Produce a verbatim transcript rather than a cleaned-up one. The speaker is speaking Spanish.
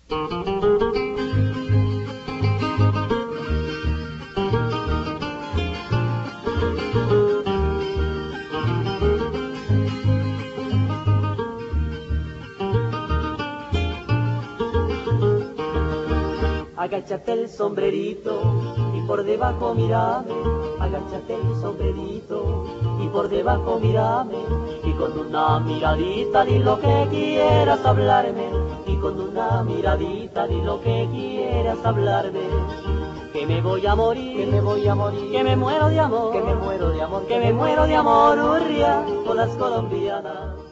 Agáchate el sombrerito y por debajo mírame, agáchate el sombrerito y por debajo mírame, y con una miradita di lo que quieras hablarme, y con una miradita di lo que quieras hablarme. Que me voy a morir, que me voy a morir, que me muero de amor, que me muero de amor, que me muero de amor, hurria, con las colombianas.